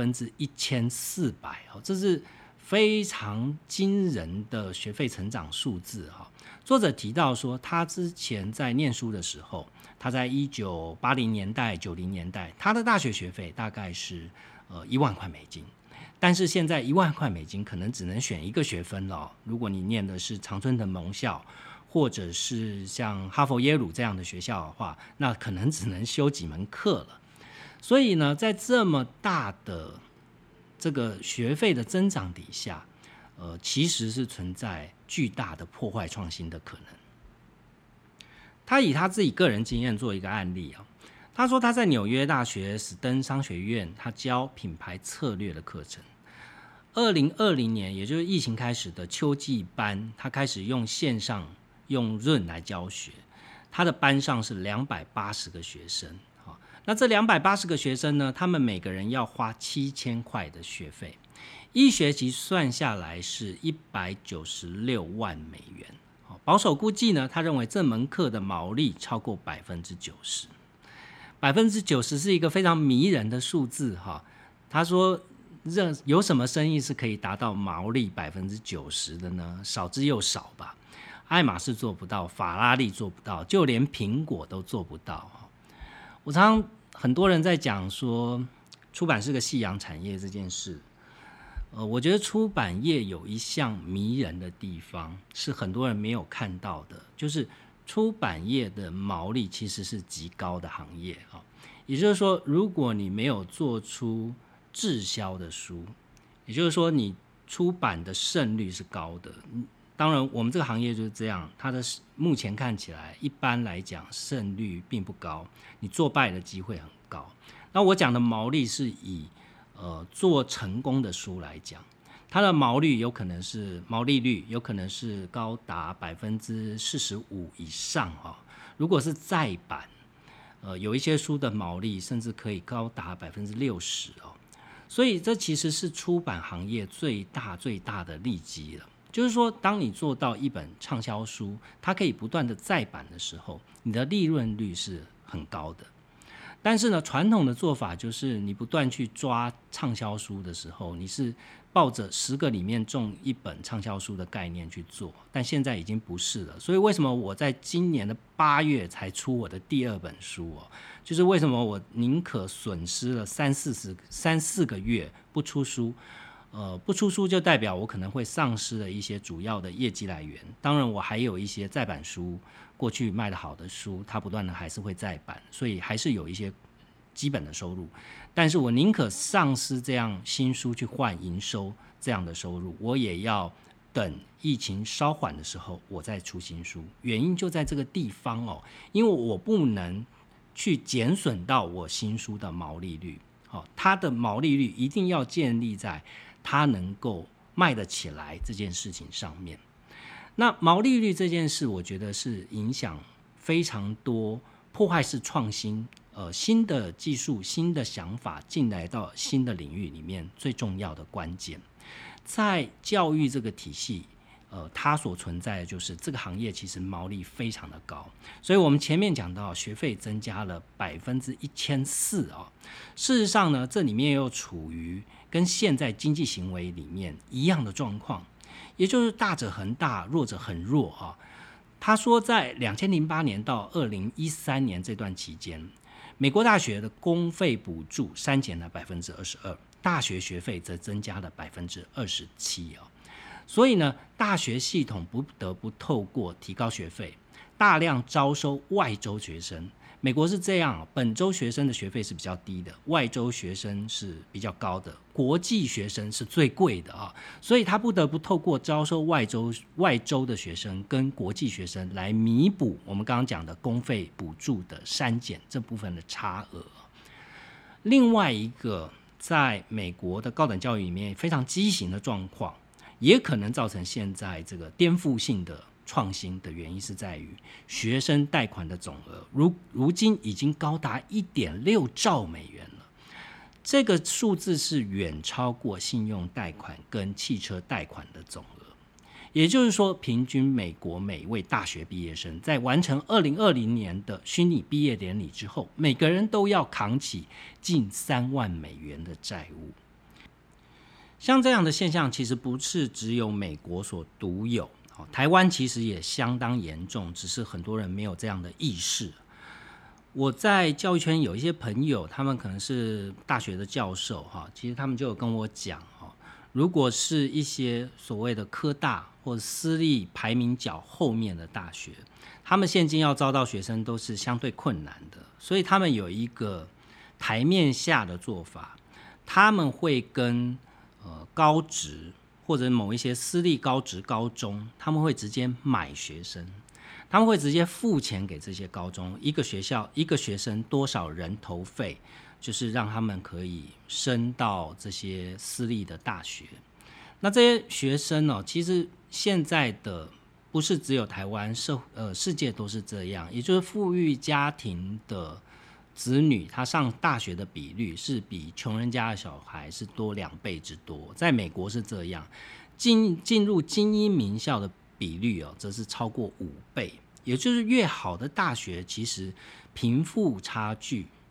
1400%，这是非常惊人的学费成长数字。作者提到说，他之前在念书的时候，他在1980年代、90年代，他的大学学费大概是1万块美金，但是现在1万块美金可能只能选一个学分了。如果你念的是常春藤盟校，或者是像哈佛、耶鲁这样的学校的话，那可能只能修几门课了。所以呢，在这么大的这个学费的增长底下，其实是存在巨大的破坏创新的可能。他以他自己个人经验做一个案例。他说他在纽约大学史登商学院，他教品牌策略的课程。2020年，也就是疫情开始的秋季班，他开始用线上用Zoom来教学。他的班上是280个学生。那这280个学生呢，他们每个人要花7000块的学费，一学期算下来是196万美元。保守估计呢，他认为这门课的毛利超过90%。 90%是一个非常迷人的数字哈。他说有什么生意是可以达到毛利90%的呢？少之又少吧。爱马仕做不到，法拉利做不到，就连苹果都做不到。我常常很多人在讲说出版是个夕阳产业这件事，我觉得出版业有一项迷人的地方是很多人没有看到的，就是出版业的毛利其实是极高的行业。也就是说，如果你没有做出滞销的书，也就是说你出版的胜率是高的。当然我们这个行业就是这样，它的目前看起来一般来讲胜率并不高，你作败的机会很高。那我讲的毛利是以做成功的书来讲，它的毛利率有可能是高达45%以上。如果是再版，有一些书的毛利甚至可以高达60%。所以这其实是出版行业最大的利基了。就是说，当你做到一本畅销书，它可以不断的再版的时候，你的利润率是很高的。但是呢，传统的做法就是你不断去抓畅销书的时候，你是抱着10个里面中1本畅销书的概念去做，但现在已经不是了。所以为什么我在今年的8月才出我的第2本书就是为什么我宁可损失了3-4个月不出书。不出书就代表我可能会丧失了一些主要的业绩来源。当然我还有一些再版书，过去卖得好的书，它不断的还是会再版，所以还是有一些基本的收入。但是我宁可丧失这样新书去换营收这样的收入，我也要等疫情稍缓的时候我再出新书。原因就在这个地方因为我不能去减损到我新书的毛利率。它的毛利率一定要建立在它能够卖得起来这件事情上面。那毛利率这件事，我觉得是影响非常多破坏式创新，新的技术、新的想法进来到新的领域里面最重要的关键。在教育这个体系，它所存在的就是这个行业其实毛利非常的高，所以我们前面讲到学费增加了1400%。事实上呢，这里面又处于跟现在经济行为里面一样的状况，也就是大者恒大，弱者很弱。他说在2008年到2013年这段期间，美国大学的公费补助删减了22%，大学学费则增加了27%。所以呢，大学系统不得不透过提高学费，大量招收外州学生。美国是这样，本州学生的学费是比较低的，外州学生是比较高的，国际学生是最贵的所以他不得不透过招收外州的学生跟国际学生来弥补我们刚刚讲的公费补助的删减这部分的差额。另外一个在美国的高等教育里面非常畸形的状况，也可能造成现在这个颠覆性的创新的原因是在于学生贷款的总额如今已经高达1.6兆美元了。这个数字是远超过信用贷款跟汽车贷款的总额。也就是说，平均美国每位大学毕业生在完成2020年的虚拟毕业典礼之后，每个人都要扛起近3万美元的债务。像这样的现象其实不是只有美国所独有，台湾其实也相当严重，只是很多人没有这样的意识。我在教育圈有一些朋友，他们可能是大学的教授，其实他们就有跟我讲，如果是一些所谓的科大或者私立排名较后面的大学，他们现今要招到学生都是相对困难的，所以他们有一个台面下的做法，他们会跟高职或者某一些私立高职高中，他们会直接买学生，他们会直接付钱给这些高中，一个学校一个学生多少人头费，就是让他们可以升到这些私立的大学。那这些学生其实现在的不是只有台湾，世界都是这样，也就是富裕家庭的子女他上大学的比率是比穷人家的小孩是多2倍之多，在美国是这样，进入精英名校的比率则是超过5倍。也就是越好的大学，其实贫富差距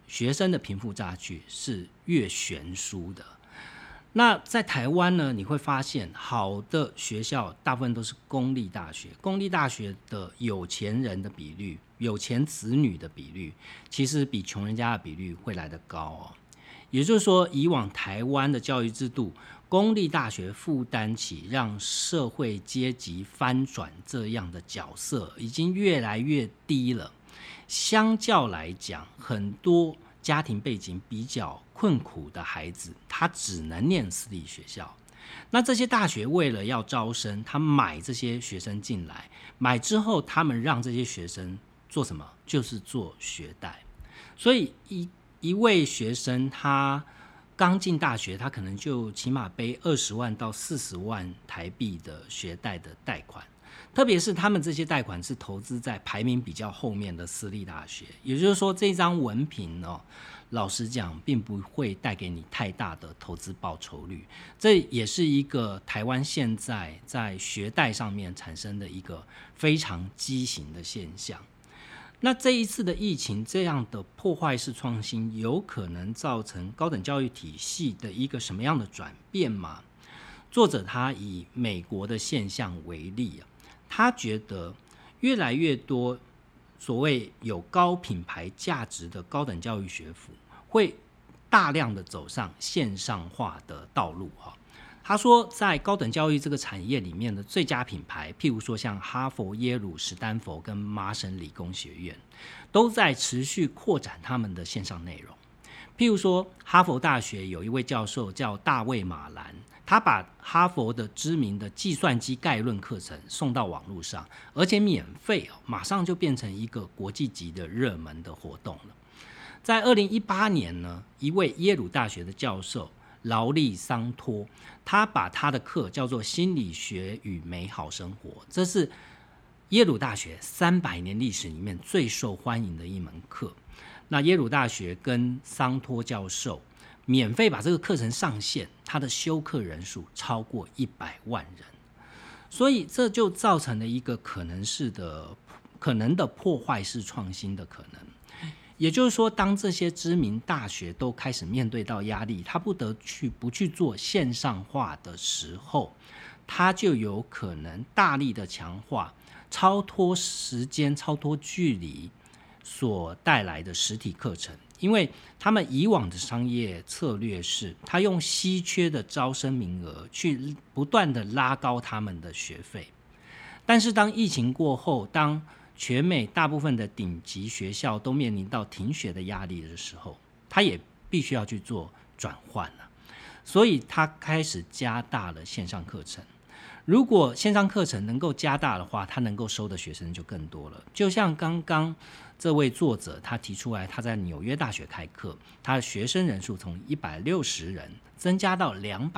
学生的贫富差距是越悬殊的。那在台湾呢，你会发现好的学校大部分都是公立大学，公立大学的有钱人的比率、有钱子女的比率，其实比穷人家的比率会来得高哦。也就是说，以往台湾的教育制度，公立大学负担起让社会阶级翻转这样的角色，已经越来越低了。相较来讲，很多家庭背景比较困苦的孩子，他只能念私立学校。那这些大学为了要招生，他买这些学生进来，买之后他们让这些学生做什么？就是做学贷。所以一位学生他刚进大学，他可能就起码背20万到40万台币的学贷的贷款。特别是他们这些贷款是投资在排名比较后面的私立大学，也就是说这张文凭老实讲并不会带给你太大的投资报酬率，这也是一个台湾现在在学贷上面产生的一个非常畸形的现象。那这一次的疫情这样的破坏式创新，有可能造成高等教育体系的一个什么样的转变吗？作者他以美国的现象为例他觉得越来越多所谓有高品牌价值的高等教育学府会大量的走上线上化的道路他说在高等教育这个产业里面的最佳品牌，譬如说像哈佛、耶鲁、史丹佛跟麻省理工学院，都在持续扩展他们的线上内容。譬如说哈佛大学有一位教授叫大卫马兰，他把哈佛的知名的计算机概论课程送到网络上，而且免费马上就变成一个国际级的热门的活动了。在2018年呢，一位耶鲁大学的教授劳利桑托，他把他的课叫做心理学与美好生活，这是耶鲁大学300年历史里面最受欢迎的一门课。那耶鲁大学跟桑托教授免费把这个课程上线，他的修课人数超过100万人，所以这就造成了一个可能的破坏式创新的可能。也就是说，当这些知名大学都开始面对到压力，他不去做线上化的时候，他就有可能大力的强化超脱时间、超脱距离所带来的实体课程。因为他们以往的商业策略是，他用稀缺的招生名额去不断的拉高他们的学费。但是当疫情过后，当全美大部分的顶级学校都面临到停学的压力的时候，他也必须要去做转换了。所以他开始加大了线上课程。如果线上课程能够加大的话，他能够收的学生就更多了。就像刚刚这位作者他提出来，他在纽约大学开课，他的学生人数从160人增加到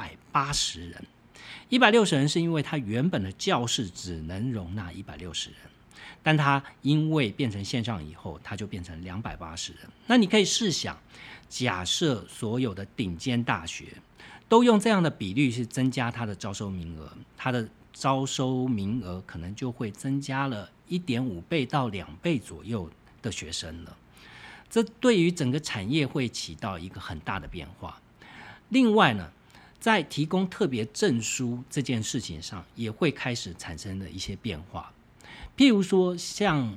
280人。160人是因为他原本的教室只能容纳160人，但他因为变成线上以后，他就变成280人。那你可以试想，假设所有的顶尖大学都用这样的比率去增加它的招收名额，它的招收名额可能就会增加了1.5倍到2倍左右的学生了。这对于整个产业会起到一个很大的变化。另外呢，在提供特别证书这件事情上，也会开始产生了一些变化。譬如说像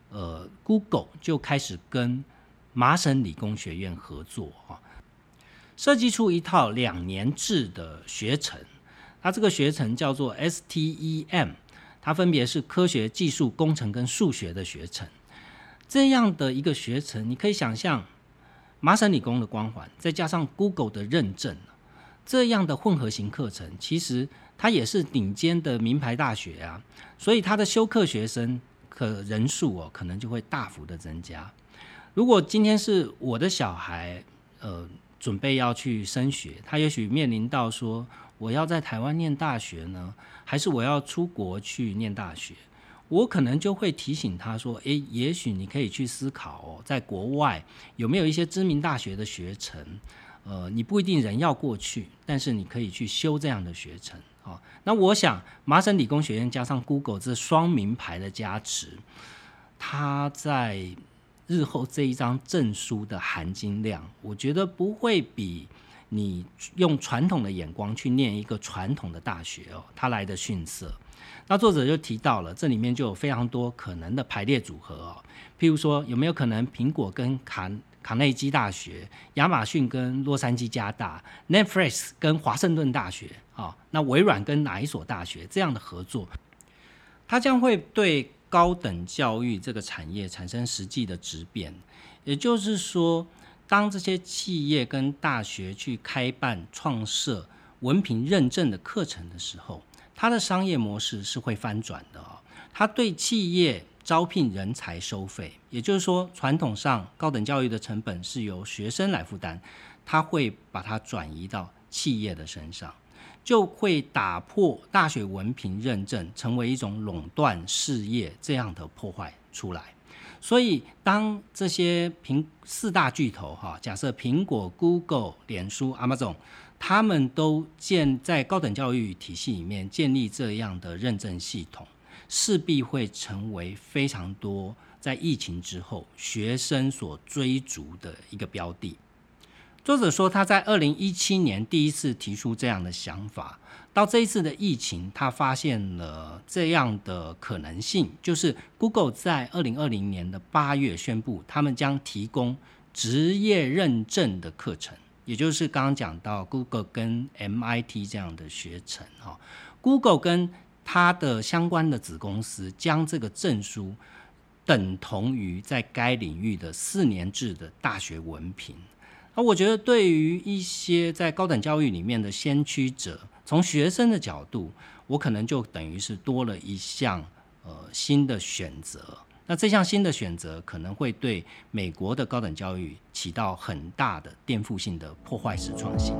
Google 就开始跟麻省理工学院合作设计出一套2年制的学程，它这个学程叫做 STEM， 它分别是科学、技术、工程跟数学的学程。这样的一个学程，你可以想象麻省理工的光环，再加上 Google 的认证，这样的混合型课程，其实它也是顶尖的名牌大学啊，所以它的修课学生人数可能就会大幅的增加。如果今天是我的小孩准备要去升学，他也许面临到说，我要在台湾念大学呢，还是我要出国去念大学？我可能就会提醒他说，也许你可以去思考在国外有没有一些知名大学的学程，你不一定人要过去，但是你可以去修这样的学程。那我想麻省理工学院加上 Google 这双名牌的加持，它在日后这一张证书的含金量，我觉得不会比你用传统的眼光去念一个传统的大学它来的逊色。那作者就提到了，这里面就有非常多可能的排列组合譬如说有没有可能苹果跟卡内基大学，亚马逊跟洛杉矶加大， Netflix 跟华盛顿大学那微软跟哪一所大学这样的合作，它将会对高等教育这个产业产生实际的质变。也就是说，当这些企业跟大学去开办创设文凭认证的课程的时候，它的商业模式是会翻转的它对企业招聘人才收费，也就是说传统上高等教育的成本是由学生来负担，它会把它转移到企业的身上，就会打破大学文凭认证成为一种垄断事业这样的破坏出来。所以当这些四大巨头假设苹果、Google、脸书、Amazon 他们都在高等教育体系里面建立这样的认证系统，势必会成为非常多在疫情之后学生所追逐的一个标的。作者说他在2017年第一次提出这样的想法，到这一次的疫情他发现了这样的可能性，就是 Google 在2020年的8月宣布他们将提供职业认证的课程，也就是刚刚讲到 Google 跟 MIT 这样的学程Google 跟它的相关的子公司将这个证书等同于在该领域的4年制的大学文凭。我觉得对于一些在高等教育里面的先驱者，从学生的角度，我可能就等于是多了一项新的选择。那这项新的选择可能会对美国的高等教育起到很大的颠覆性的破坏式创新。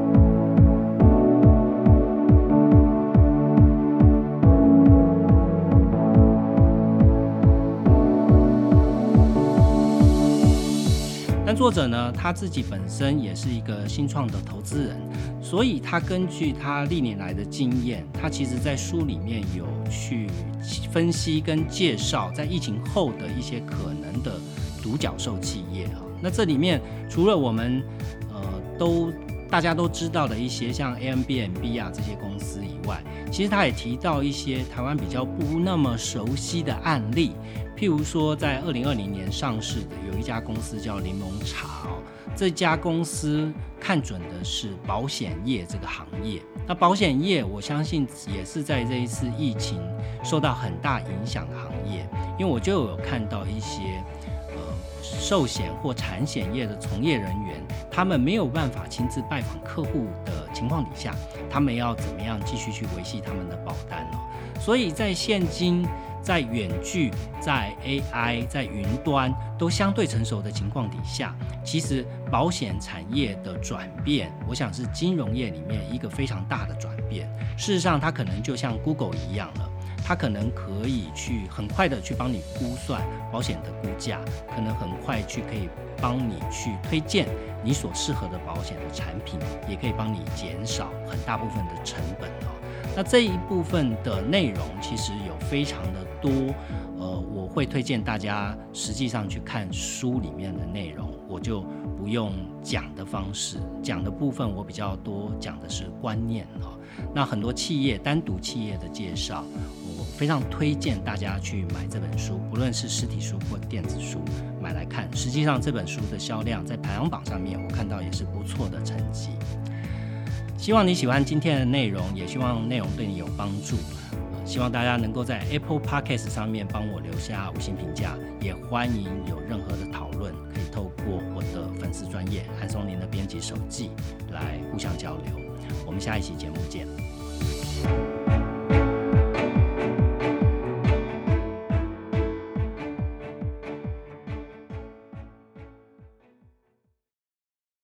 但作者呢，他自己本身也是一个新创的投资人，所以他根据他历年来的经验，他其实在书里面有去分析跟介绍在疫情后的一些可能的独角兽企业那这里面除了我们大家都知道的一些像 Airbnb 这些公司以外，其实他也提到一些台湾比较不那么熟悉的案例。譬如说在2020年上市的有一家公司叫柠檬茶这家公司看准的是保险业这个行业。那保险业我相信也是在这一次疫情受到很大影响的行业，因为我就有看到一些寿险或产险业的从业人员，他们没有办法亲自拜访客户的情况底下，他们要怎么样继续去维系他们的保单所以在现今在远距、在 AI、在云端都相对成熟的情况底下，其实保险产业的转变，我想是金融业里面一个非常大的转变。事实上它可能就像 Google 一样了，它可能可以去很快的去帮你估算保险的估价，可能很快可以帮你去推荐你所适合的保险的产品，也可以帮你减少很大部分的成本那这一部分的内容其实有非常的多，我会推荐大家实际上去看书里面的内容，我就不用讲的方式，讲的部分我比较多讲的是观念那很多企业单独企业的介绍，我非常推荐大家去买这本书，不论是实体书或电子书买来看。实际上这本书的销量在排行榜上面我看到也是不错的成绩。希望你喜欢今天的内容，也希望内容对你有帮助。希望大家能够在 Apple Podcast 上面帮我留下5星评价，也欢迎有任何的讨论可以透过我的粉丝专页韩松林的编辑手记来互相交流。我们下一期节目见。